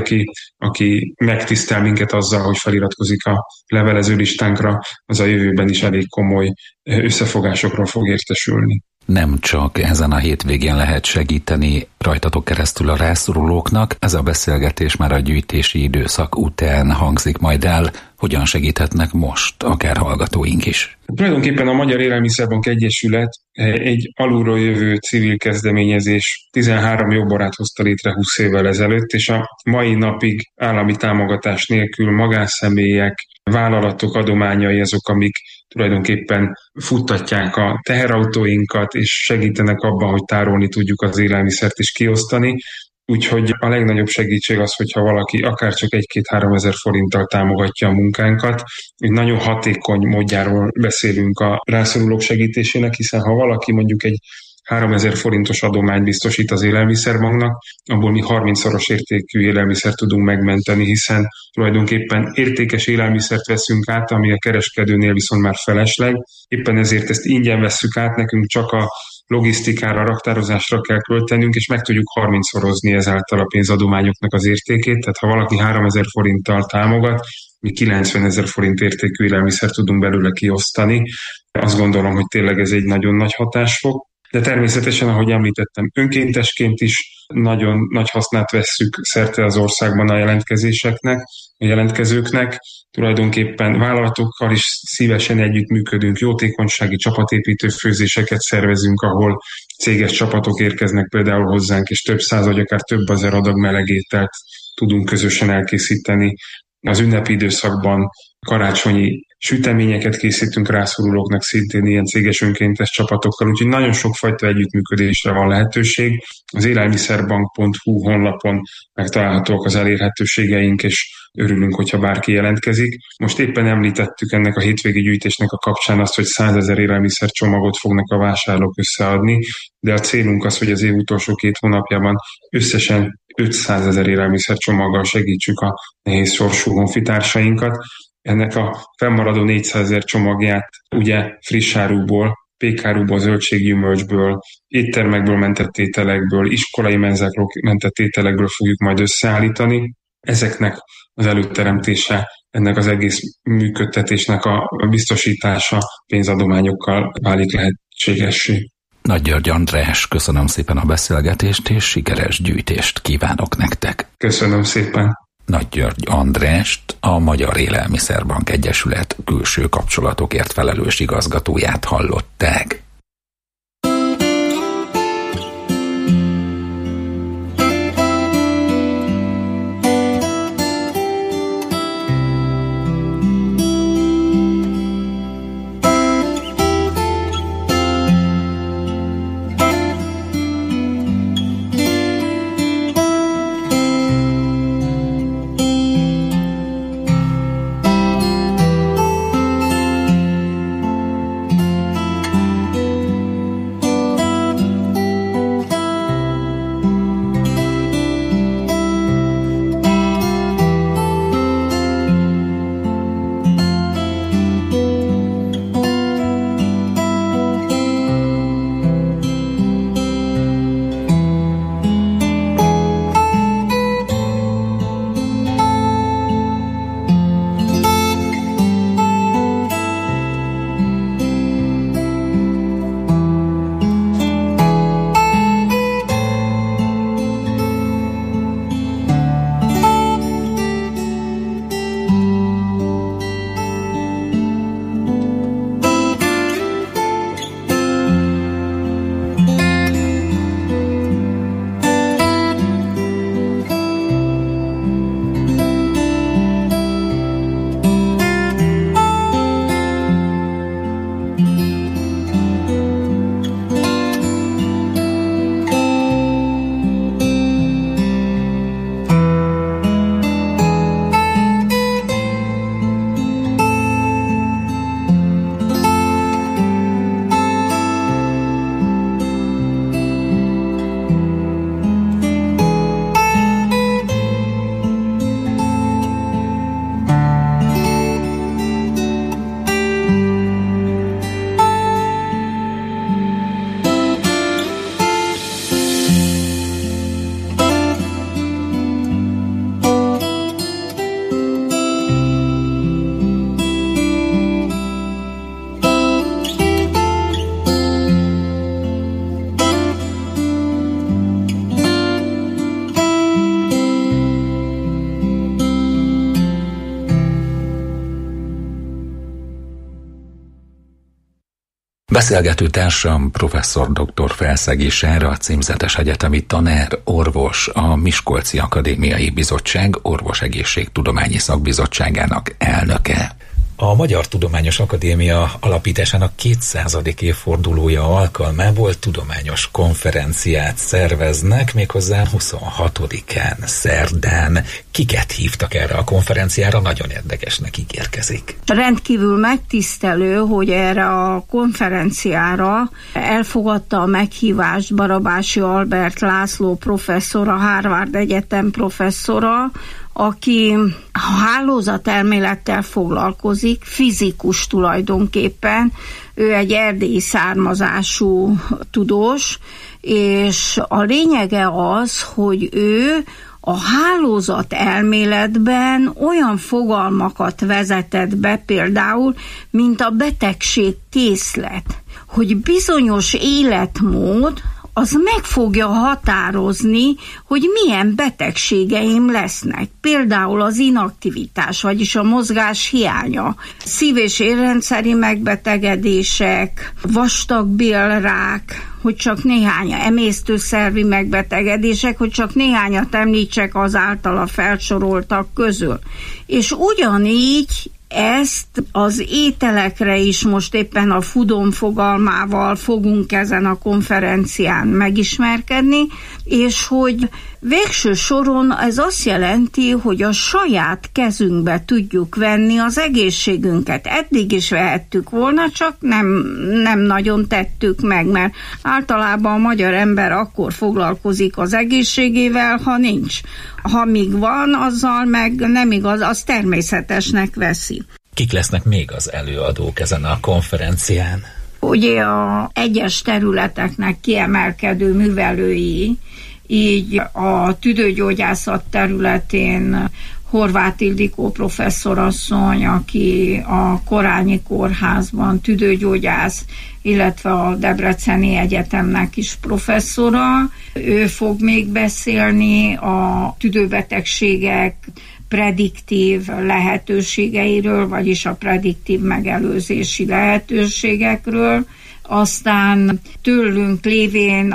aki megtisztel minket azzal, hogy feliratkozik a levelező listánkra, az a jövőben is elég komoly összefogásokról fog értesülni. Nem csak ezen a hétvégén lehet segíteni rajtatok keresztül a rászorulóknak, ez a beszélgetés már a gyűjtési időszak után hangzik majd el. Hogyan segíthetnek most, akár hallgatóink is? Tulajdonképpen a Magyar Élelmiszerbank Egyesület egy alulról jövő civil kezdeményezés, 13 jó barát hozta létre 20 évvel ezelőtt, és a mai napig állami támogatás nélkül magánszemélyek, vállalatok adományai azok, amik tulajdonképpen futtatják a teherautóinkat, és segítenek abban, hogy tárolni tudjuk az élelmiszert és kiosztani. Úgyhogy a legnagyobb segítség az, hogyha valaki akár csak 1-2-3 ezer forinttal támogatja a munkánkat. Egy nagyon hatékony módjáról beszélünk a rászorulók segítésének, hiszen ha valaki mondjuk egy 3000 forintos adományt biztosít az élelmiszerbanknak, abból mi 30-szoros értékű élelmiszert tudunk megmenteni, hiszen tulajdonképpen értékes élelmiszert veszünk át, ami a kereskedőnél viszont már felesleg. Éppen ezért ezt ingyen vesszük át, nekünk csak a logisztikára, a raktározásra kell költenünk, és meg tudjuk 30-szorozni ezáltal a pénzadományoknak az értékét. Tehát ha valaki 3000 forinttal támogat, mi 90 000 forint értékű élelmiszert tudunk belőle kiosztani. Azt gondolom, hogy tényleg ez egy nagyon nagy hatásfok. De természetesen, ahogy említettem, önkéntesként is nagyon nagy hasznát vesszük szerte az országban a jelentkezéseknek, a jelentkezőknek. Tulajdonképpen vállalatokkal is szívesen együttműködünk, jótékonysági csapatépítő főzéseket szervezünk, ahol céges csapatok érkeznek például hozzánk, és több száz vagy akár több ezer adag meleg ételt tudunk közösen elkészíteni. Az ünnepi időszakban karácsonyi süteményeket készítünk rászorulóknak szintén ilyen céges önkéntes csapatokkal, úgyhogy nagyon sokfajta együttműködésre van lehetőség. Az élelmiszerbank.hu honlapon megtalálhatóak az elérhetőségeink, és örülünk, hogyha bárki jelentkezik. Most éppen említettük ennek a hétvégi gyűjtésnek a kapcsán azt, hogy 100 000 élelmiszercsomagot fognak a vásárlók összeadni, de a célunk az, hogy az év utolsó 2 hónapjában összesen 500 000 élelmiszercsomaggal segítsük a nehéz sorsú honfitársainkat. Ennek a fennmaradó 400 000 csomagját ugye friss árukból, pékárúból, zöldséggyümölcsből, éttermekből mentett ételekből, iskolai menzákról mentett ételekből fogjuk majd összeállítani. Ezeknek az előteremtése, ennek az egész működtetésnek a biztosítása pénzadományokkal válik lehetségessé. Nagy György András, köszönöm szépen a beszélgetést, és sikeres gyűjtést kívánok nektek. Köszönöm szépen. Nagy György Andrást, a Magyar Élelmiszerbank Egyesület külső kapcsolatokért felelős igazgatóját hallották. Beszélgető társam professzor dr. Felszegi Sára, címzetes egyetemi tanár, orvos, a Miskolci Akadémiai Bizottság Orvosegészségtudományi Szakbizottságának elnöke. A Magyar Tudományos Akadémia alapításának 200. évfordulója alkalmából tudományos konferenciát szerveznek, méghozzá 26-án, szerdán. Kiket hívtak erre a konferenciára? Nagyon érdekesnek ígérkezik. Rendkívül megtisztelő, hogy erre a konferenciára elfogadta a meghívást Barabási Albert László professzor, a Harvard Egyetem professzora, aki hálózatelmélettel foglalkozik, fizikus tulajdonképpen, ő egy erdélyi származású tudós, és a lényege az, hogy ő a hálózatelméletben olyan fogalmakat vezetett be például, mint a betegségkészlet, hogy bizonyos életmód az meg fogja határozni, hogy milyen betegségeim lesznek. Például az inaktivitás, vagyis a mozgás hiánya, szív- és érrendszeri megbetegedések, vastagbélrák, hogy csak néhány, emésztőszervi megbetegedések, hogy csak néhányat említsek az általa felsoroltak közül. És ugyanígy ezt az ételekre is most éppen a FUDOM fogalmával fogunk ezen a konferencián megismerkedni, és hogy végső soron ez azt jelenti, hogy a saját kezünkbe tudjuk venni az egészségünket. Eddig is vehettük volna, csak nem nagyon tettük meg, mert általában a magyar ember akkor foglalkozik az egészségével, ha nincs. Ha még van, azzal meg nem igaz, az természetesnek veszi. Kik lesznek még az előadók ezen a konferencián? Ugye a egyes területeknek kiemelkedő művelői, így a tüdőgyógyászat területén Horváth Ildikó professzorasszony, aki a Korányi Kórházban tüdőgyógyász, illetve a Debreceni Egyetemnek is professzora. Ő fog még beszélni a tüdőbetegségek prediktív lehetőségeiről, vagyis a prediktív megelőzési lehetőségekről. Aztán tőlünk lévén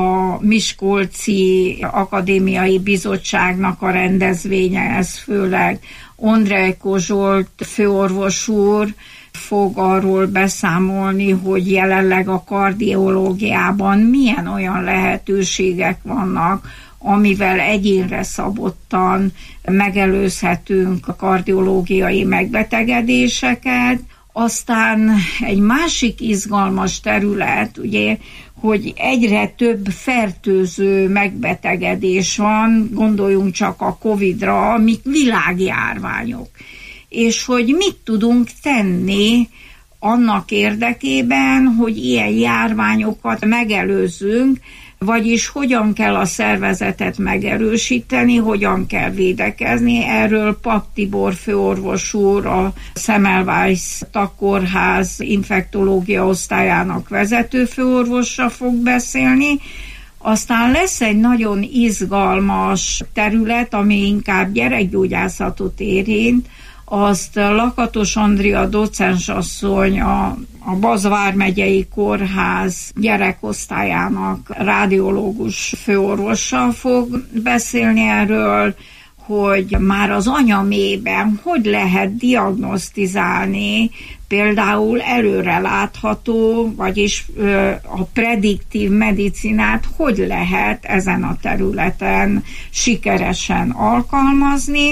a Miskolci Akadémiai Bizottságnak a rendezvénye, ez főleg Ondrejko Zsolt főorvos úr fog arról beszámolni, hogy jelenleg a kardiológiában milyen olyan lehetőségek vannak, amivel egyénre szabottan megelőzhetünk a kardiológiai megbetegedéseket. Aztán egy másik izgalmas terület, ugye, hogy egyre több fertőző megbetegedés van, gondoljunk csak a Covid-ra, amik világjárványok. És hogy mit tudunk tenni annak érdekében, hogy ilyen járványokat megelőzzünk, vagyis hogyan kell a szervezetet megerősíteni, hogyan kell védekezni. Erről Papp Tibor főorvos úr, a Semmelweis Tagkórház infektológia osztályának vezető főorvosa fog beszélni. Aztán lesz egy nagyon izgalmas terület, ami inkább gyerekgyógyászatot érint, azt Lakatos Andrea docensasszony, a Baz vármegyei kórház gyerekosztályának rádiológus főorvosa fog beszélni erről, hogy már az anyaméhben hogy lehet diagnosztizálni, például előrelátható, vagyis a prediktív medicinát hogy lehet ezen a területen sikeresen alkalmazni,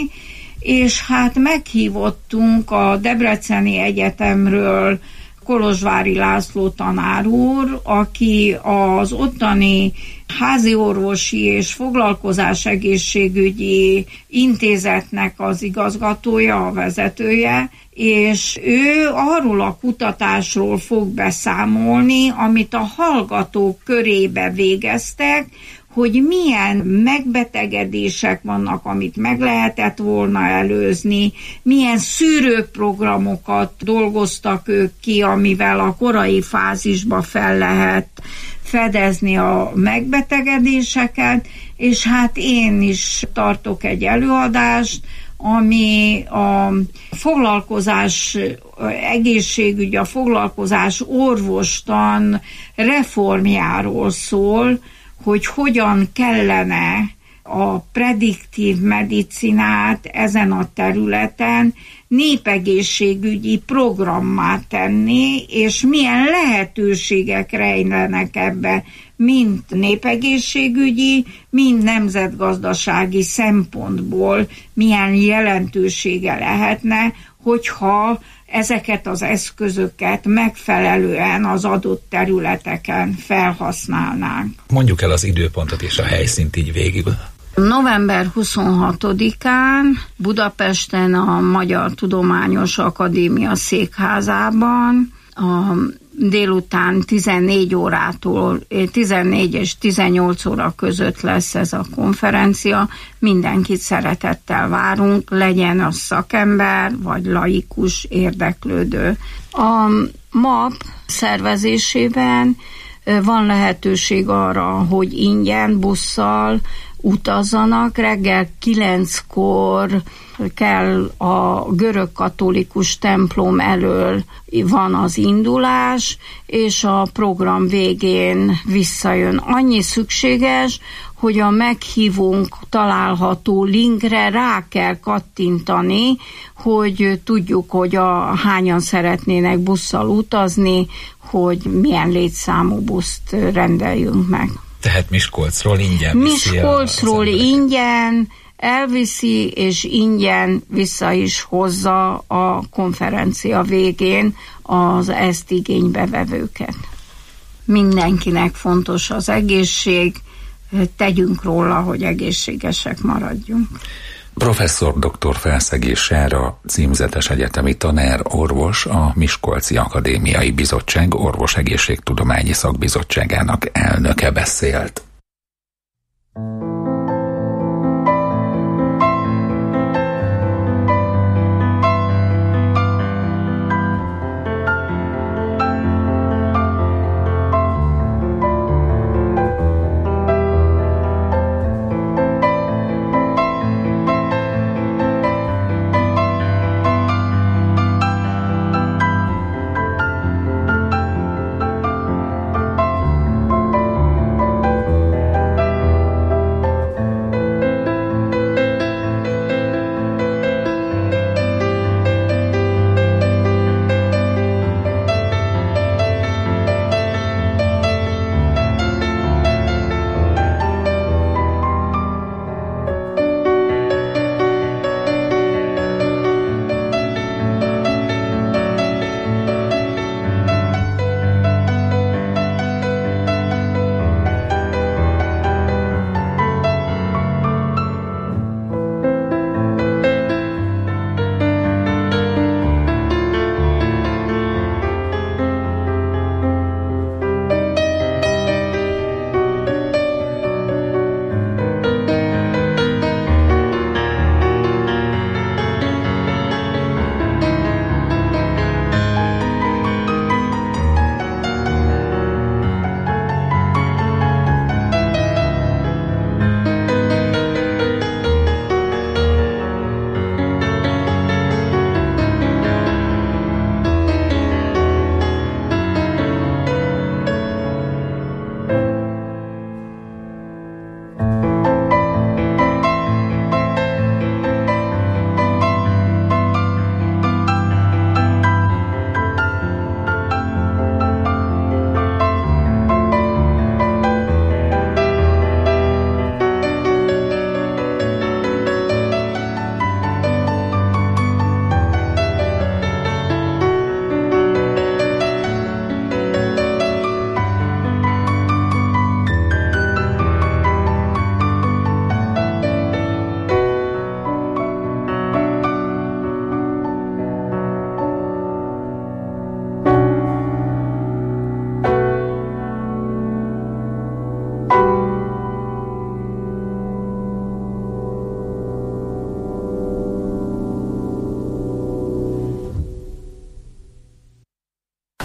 és hát meghívottunk a Debreceni Egyetemről Kolozsvári László tanár úr, aki az ottani háziorvosi és foglalkozásegészségügyi intézetnek az igazgatója, a vezetője, és ő arról a kutatásról fog beszámolni, amit a hallgatók körébe végeztek, hogy milyen megbetegedések vannak, amit meg lehetett volna előzni, milyen szűrőprogramokat dolgoztak ők ki, amivel a korai fázisba fel lehet fedezni a megbetegedéseket, és hát én is tartok egy előadást, ami a foglalkozás egészségügy, a foglalkozás orvostan reformjáról szól, hogy hogyan kellene a prediktív medicinát ezen a területen népegészségügyi programmá tenni, és milyen lehetőségek rejlenek ebbe, mind népegészségügyi, mind nemzetgazdasági szempontból milyen jelentősége lehetne, hogyha ezeket az eszközöket megfelelően az adott területeken felhasználnánk. Mondjuk el az időpontot és a helyszínt így végig. November 26-án Budapesten a Magyar Tudományos Akadémia székházában a délután 14 órától 14 és 18 óra között lesz ez a konferencia. Mindenkit szeretettel várunk, legyen az szakember vagy laikus érdeklődő. A MAP szervezésében van lehetőség arra, hogy ingyen busszal utazzanak. Reggel 9-kor kell a görög katolikus templom elől van az indulás, és a program végén visszajön. Annyi szükséges, hogy a meghívónk található linkre rá kell kattintani, hogy tudjuk, hogy hányan szeretnének busszal utazni, hogy milyen létszámú buszt rendeljünk meg. Tehát Miskolcról ingyen viszi. Miskolcról ingyen elviszi, és ingyen vissza is hozza a konferencia végén az ezt igénybe vevőket. Mindenkinek fontos az egészség, tegyünk róla, hogy egészségesek maradjunk. Professzor dr. Felszegi Sára, címzetes egyetemi tanár, orvos, a Miskolci Akadémiai Bizottság Orvos-egészségtudományi szakbizottságának elnöke beszélt.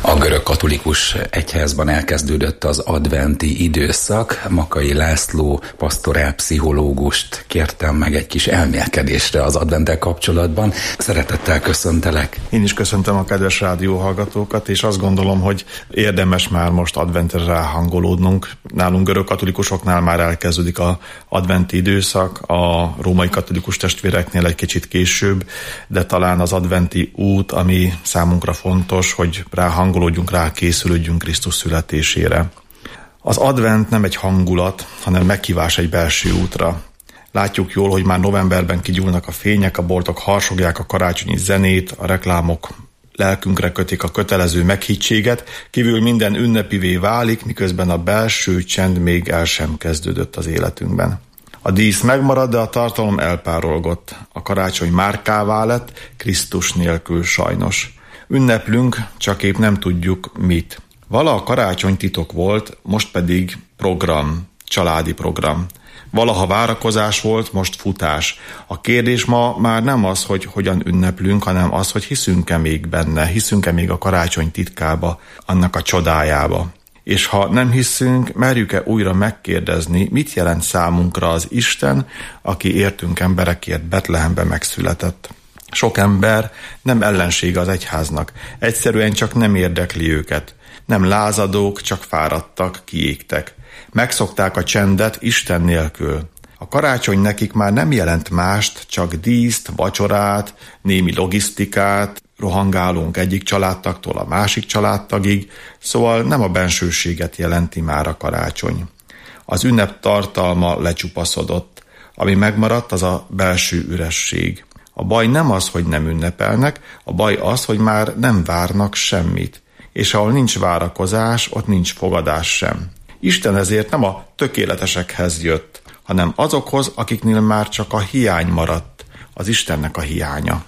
A görögkatolikus egyházban elkezdődött az adventi időszak. Makai László pastorálpszichológust kértem meg egy kis elmélkedésre az adventtel kapcsolatban. Szeretettel köszöntelek. Én is köszöntöm a kedves rádióhallgatókat, és azt gondolom, hogy érdemes már most adventre ráhangolódnunk. Nálunk görögkatolikusoknál már elkezdődik az adventi időszak, a római katolikus testvéreknél egy kicsit később, de talán az adventi út, ami számunkra fontos, hogy ráhangolódjunk rá, készülődjünk Krisztus születésére. Az advent nem egy hangulat, hanem meghívás egy belső útra. Látjuk jól, hogy már novemberben kigyúlnak a fények, a boltok harsogják a karácsonyi zenét, a reklámok lelkünkre kötik a kötelező meghittséget, kívül minden ünnepivé válik, miközben a belső csend még el sem kezdődött az életünkben. A dísz megmarad, de a tartalom elpárolgott. A karácsony márkává lett, Krisztus nélkül sajnos. Ünneplünk, csak épp nem tudjuk mit. Vala a karácsony titok volt, most pedig program, családi program. Valaha várakozás volt, most futás. A kérdés ma már nem az, hogy hogyan ünneplünk, hanem az, hogy hiszünk-e még benne, hiszünk-e még a karácsony titkába, annak a csodájába. És ha nem hiszünk, merjük-e újra megkérdezni, mit jelent számunkra az Isten, aki értünk emberekért Betlehembe megszületett. Sok ember nem ellensége az egyháznak, egyszerűen csak nem érdekli őket. Nem lázadók, csak fáradtak, kiégtek. Megszokták a csendet Isten nélkül. A karácsony nekik már nem jelent mást, csak díszt, vacsorát, némi logisztikát, rohangálunk egyik családtagtól a másik családtagig, szóval nem a bensőséget jelenti már a karácsony. Az ünnep tartalma lecsupaszodott, ami megmaradt, az a belső üresség. A baj nem az, hogy nem ünnepelnek, a baj az, hogy már nem várnak semmit. És ahol nincs várakozás, ott nincs fogadás sem. Isten ezért nem a tökéletesekhez jött, hanem azokhoz, akiknél már csak a hiány maradt, az Istennek a hiánya.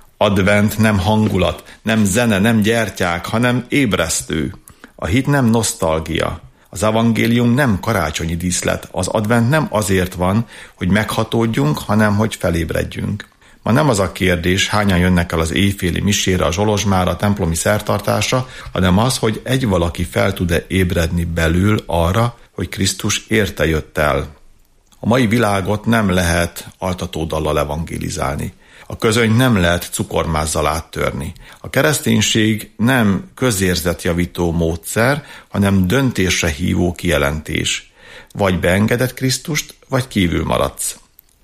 Advent nem hangulat, nem zene, nem gyertyák, hanem ébresztő. A hit nem nosztalgia. Az evangélium nem karácsonyi díszlet. Az advent nem azért van, hogy meghatódjunk, hanem hogy felébredjünk. Ma nem az a kérdés, hányan jönnek el az éjféli misére, a zsolozsmára, a templomi szertartásra, hanem az, hogy egy valaki fel tud-e ébredni belül arra, hogy Krisztus érte jött el. A mai világot nem lehet altatódallal evangélizálni. A közöny nem lehet cukormázzal áttörni. A kereszténység nem közérzetjavító módszer, hanem döntésre hívó kijelentés. Vagy beengedett Krisztust, vagy kívül maradsz.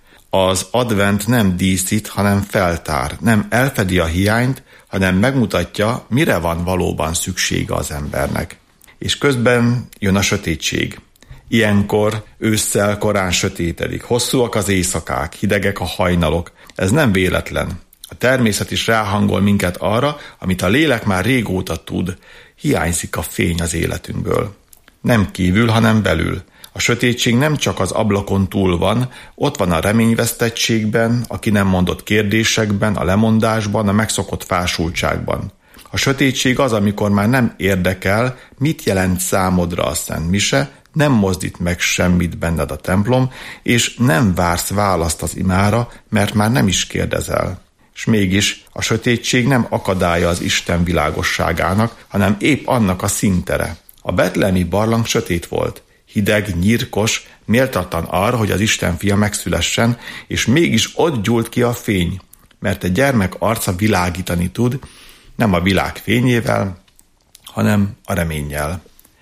Az advent nem díszít, hanem feltár, nem elfedi a hiányt, hanem megmutatja, mire van valóban szüksége az embernek. És közben jön a sötétség. Ilyenkor ősszel korán sötétedik, hosszúak az éjszakák, hidegek a hajnalok. Ez nem véletlen. A természet is ráhangol minket arra, amit a lélek már régóta tud. Hiányzik a fény az életünkből. Nem kívül, hanem belül. A sötétség nem csak az ablakon túl van, ott van a reményvesztettségben, a ki nem mondott kérdésekben, a lemondásban, a megszokott fásultságban. A sötétség az, amikor már nem érdekel, mit jelent számodra a Szent Mise, nem mozdít meg semmit benned a templom, és nem vársz választ az imára, mert már nem is kérdezel. És mégis a sötétség nem akadálya az Isten világosságának, hanem épp annak a színtere. A betlehemi barlang sötét volt. Hideg, nyírkos, méltatlan arra, hogy az Isten fia megszülessen, és mégis ott gyúlt ki a fény, mert egy gyermek arca világítani tud, nem a világ fényével, hanem a reménnyel.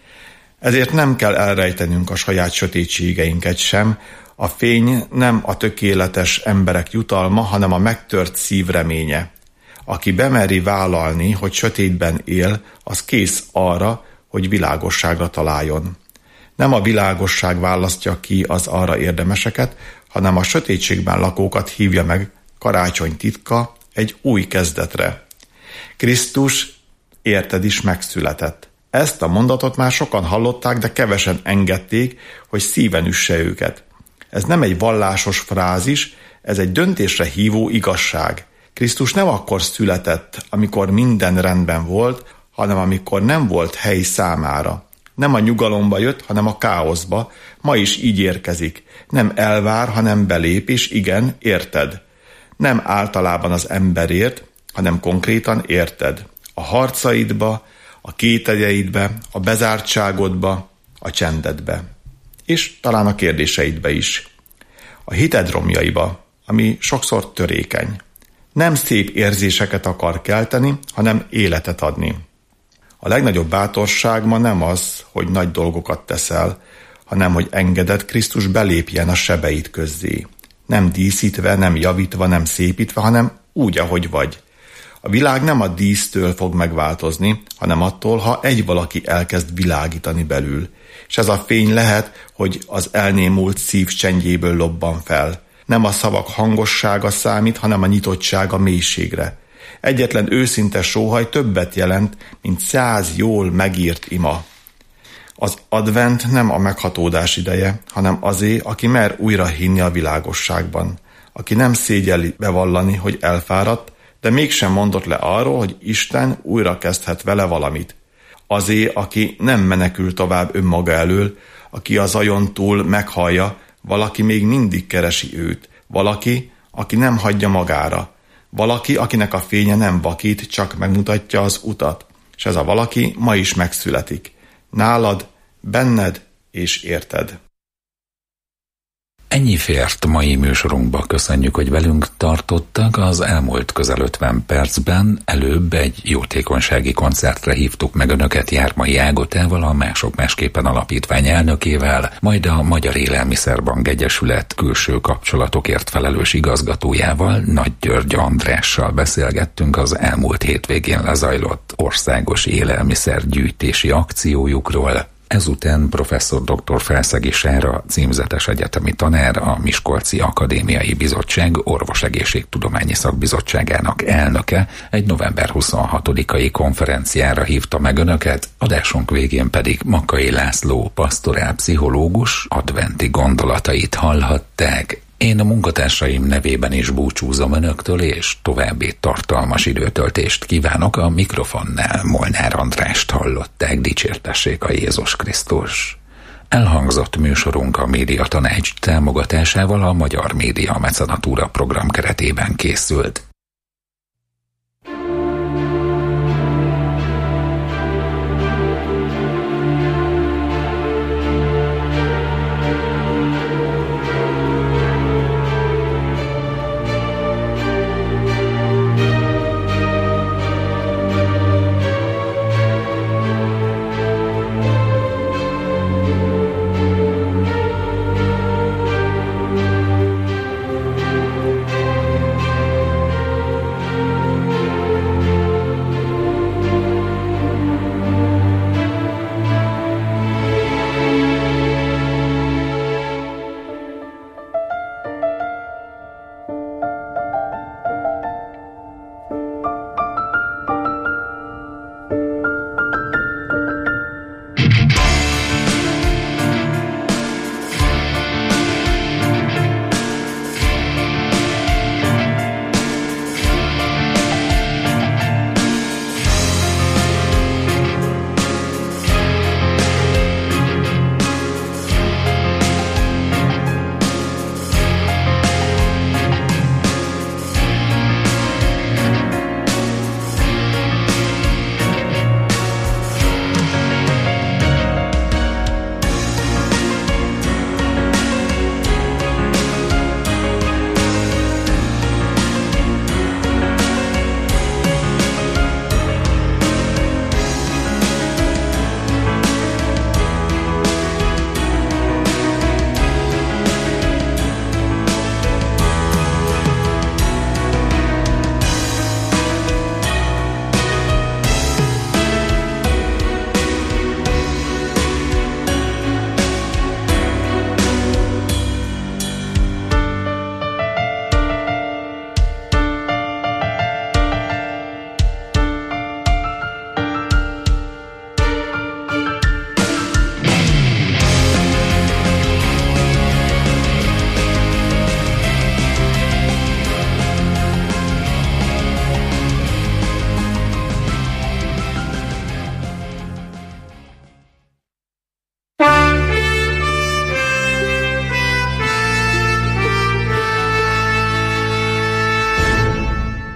Ezért nem kell elrejtenünk a saját sötétségeinket sem, a fény nem a tökéletes emberek jutalma, hanem a megtört szív reménye. Aki bemeri vállalni, hogy sötétben él, az kész arra, hogy világosságra találjon. Nem a világosság választja ki az arra érdemeseket, hanem a sötétségben lakókat hívja meg karácsony titka egy új kezdetre. Krisztus érted is megszületett. Ezt a mondatot már sokan hallották, de kevesen engedték, hogy szíven üsse őket. Ez nem egy vallásos frázis, ez egy döntésre hívó igazság. Krisztus nem akkor született, amikor minden rendben volt, hanem amikor nem volt hely számára. Nem a nyugalomba jött, hanem a káoszba. Ma is így érkezik. Nem elvár, hanem belép, és igen, érted. Nem általában az emberért, hanem konkrétan érted. A harcaidba, a kételjeidbe, a bezártságodba, a csendedbe, és talán a kérdéseidbe is. A hited romjaiba, ami sokszor törékeny. Nem szép érzéseket akar kelteni, hanem életet adni. A legnagyobb bátorság ma nem az, hogy nagy dolgokat teszel, hanem hogy engeded, Krisztus belépjen a sebeid közzé. Nem díszítve, nem javítva, nem szépítve, hanem úgy, ahogy vagy. A világ nem a dísztől fog megváltozni, hanem attól, ha egy valaki elkezd világítani belül. És ez a fény lehet, hogy az elnémult szív csendjéből lobban fel. Nem a szavak hangossága számít, hanem a nyitottság a mélységre. Egyetlen őszinte sóhaj többet jelent, mint 100 jól megírt ima. Az advent nem a meghatódás ideje, hanem azé, aki mer újra hinni a világosságban. Aki nem szégyelli bevallani, hogy elfáradt, de mégsem mondott le arról, hogy Isten újra kezdhet vele valamit. Azé, aki nem menekül tovább önmaga elől, aki a zajon túl meghallja, valaki még mindig keresi őt, valaki, aki nem hagyja magára, valaki, akinek a fénye nem vakít, csak megmutatja az utat, és ez a valaki ma is megszületik. Nálad, benned és érted. Ennyi fért mai műsorunkba, köszönjük, hogy velünk tartottak. Az elmúlt közel 50 percben előbb egy jótékonysági koncertre hívtuk meg önöket Jármai Ágotával, a Mások Másképpen Alapítvány elnökével, majd a Magyar Élelmiszerbank Egyesület külső kapcsolatokért felelős igazgatójával, Nagy György Andrással beszélgettünk az elmúlt hétvégén lezajlott országos élelmiszergyűjtési akciójukról. Ezután professzor dr. Felszegi Sára, címzetes egyetemi tanár, a Miskolci Akadémiai Bizottság Orvosegészségtudományi Szakbizottságának elnöke egy november 26-ai konferenciára hívta meg önöket, adásunk végén pedig Makkai László pastorálpszichológus adventi gondolatait hallhatták. Én a munkatársaim nevében is búcsúzom önöktől, és további tartalmas időtöltést kívánok. A mikrofonnál Molnár Andrást hallották, dicsértessék a Jézus Krisztus. Elhangzott műsorunk a Média Tanács támogatásával a Magyar Média Mecenatúra program keretében készült.